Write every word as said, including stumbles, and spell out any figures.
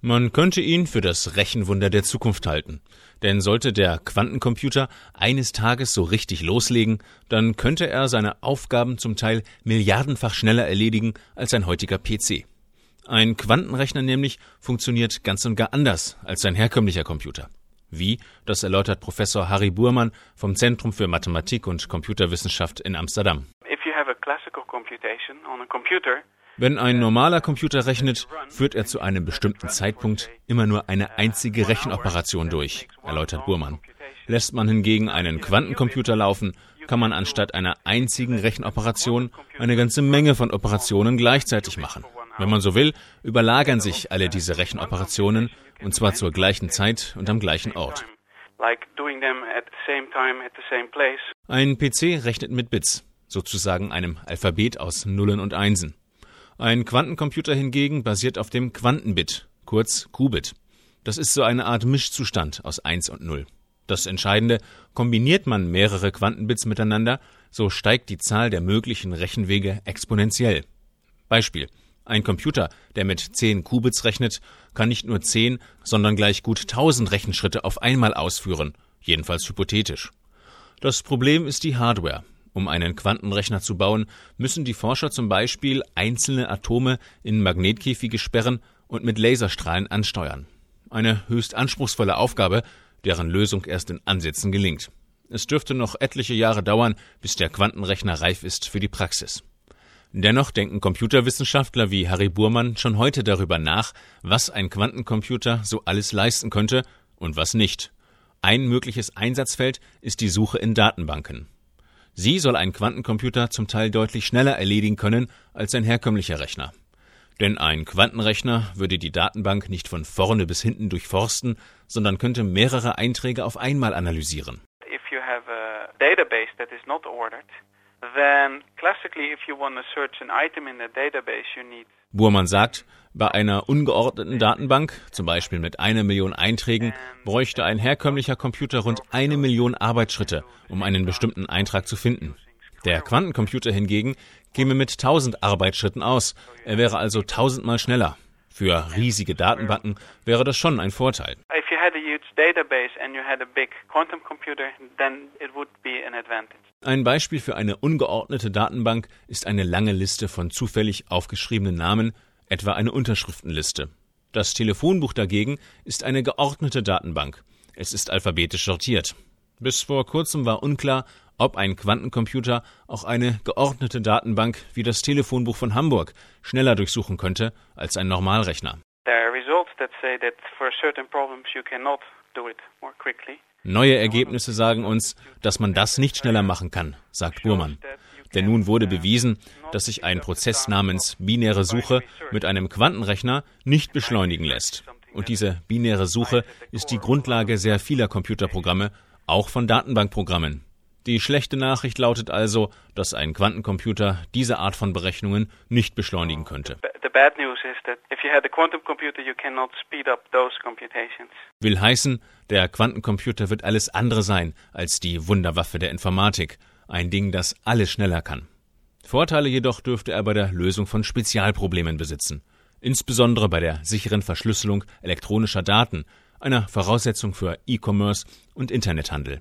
Man könnte ihn für das Rechenwunder der Zukunft halten. Denn sollte der Quantencomputer eines Tages so richtig loslegen, dann könnte er seine Aufgaben zum Teil milliardenfach schneller erledigen als ein heutiger P C. Ein Quantenrechner nämlich funktioniert ganz und gar anders als ein herkömmlicher Computer. Wie, das erläutert Professor Harry Boerman vom Zentrum für Mathematik und Computerwissenschaft in Amsterdam. If you have a classical computation on a computer, Wenn ein normaler Computer rechnet, führt er zu einem bestimmten Zeitpunkt immer nur eine einzige Rechenoperation durch, erläutert Boerman. Lässt man hingegen einen Quantencomputer laufen, kann man anstatt einer einzigen Rechenoperation eine ganze Menge von Operationen gleichzeitig machen. Wenn man so will, überlagern sich alle diese Rechenoperationen, und zwar zur gleichen Zeit und am gleichen Ort. Ein P C rechnet mit Bits, sozusagen einem Alphabet aus Nullen und Einsen. Ein Quantencomputer hingegen basiert auf dem Quantenbit, kurz Qubit. Das ist so eine Art Mischzustand aus eins und null. Das Entscheidende, kombiniert man mehrere Quantenbits miteinander, so steigt die Zahl der möglichen Rechenwege exponentiell. Beispiel: Ein Computer, der mit zehn Qubits rechnet, kann nicht nur zehn, sondern gleich gut tausend Rechenschritte auf einmal ausführen, jedenfalls hypothetisch. Das Problem ist die Hardware. Um einen Quantenrechner zu bauen, müssen die Forscher zum Beispiel einzelne Atome in Magnetkäfige sperren und mit Laserstrahlen ansteuern. Eine höchst anspruchsvolle Aufgabe, deren Lösung erst in Ansätzen gelingt. Es dürfte noch etliche Jahre dauern, bis der Quantenrechner reif ist für die Praxis. Dennoch denken Computerwissenschaftler wie Harry Boerman schon heute darüber nach, was ein Quantencomputer so alles leisten könnte und was nicht. Ein mögliches Einsatzfeld ist die Suche in Datenbanken. Sie soll ein Quantencomputer zum Teil deutlich schneller erledigen können als ein herkömmlicher Rechner. Denn ein Quantenrechner würde die Datenbank nicht von vorne bis hinten durchforsten, sondern könnte mehrere Einträge auf einmal analysieren. If you have a database that is not ordered, then classically if you want to search an item in the database you need. Boerman sagt, bei einer ungeordneten Datenbank, zum Beispiel mit einer Million Einträgen, bräuchte ein herkömmlicher Computer rund eine Million Arbeitsschritte, um einen bestimmten Eintrag zu finden. Der Quantencomputer hingegen käme mit tausend Arbeitsschritten aus. Er wäre also tausendmal schneller. Für riesige Datenbanken wäre das schon ein Vorteil. If you had a huge database and you had a big quantum computer, then it would be an advantage. Ein Beispiel für eine ungeordnete Datenbank ist eine lange Liste von zufällig aufgeschriebenen Namen, etwa eine Unterschriftenliste. Das Telefonbuch dagegen ist eine geordnete Datenbank. Es ist alphabetisch sortiert. Bis vor kurzem war unklar, ob ein Quantencomputer auch eine geordnete Datenbank wie das Telefonbuch von Hamburg schneller durchsuchen könnte als ein Normalrechner. There are results that say that for certain problems you cannot do it more quickly. Neue Ergebnisse sagen uns, dass man das nicht schneller machen kann, sagt Boerman. Denn nun wurde bewiesen, dass sich ein Prozess namens binäre Suche mit einem Quantenrechner nicht beschleunigen lässt. Und diese binäre Suche ist die Grundlage sehr vieler Computerprogramme, auch von Datenbankprogrammen. Die schlechte Nachricht lautet also, dass ein Quantencomputer diese Art von Berechnungen nicht beschleunigen könnte. Will heißen, der Quantencomputer wird alles andere sein als die Wunderwaffe der Informatik, ein Ding, das alles schneller kann. Vorteile jedoch dürfte er bei der Lösung von Spezialproblemen besitzen, insbesondere bei der sicheren Verschlüsselung elektronischer Daten, einer Voraussetzung für E-Commerce und Internethandel.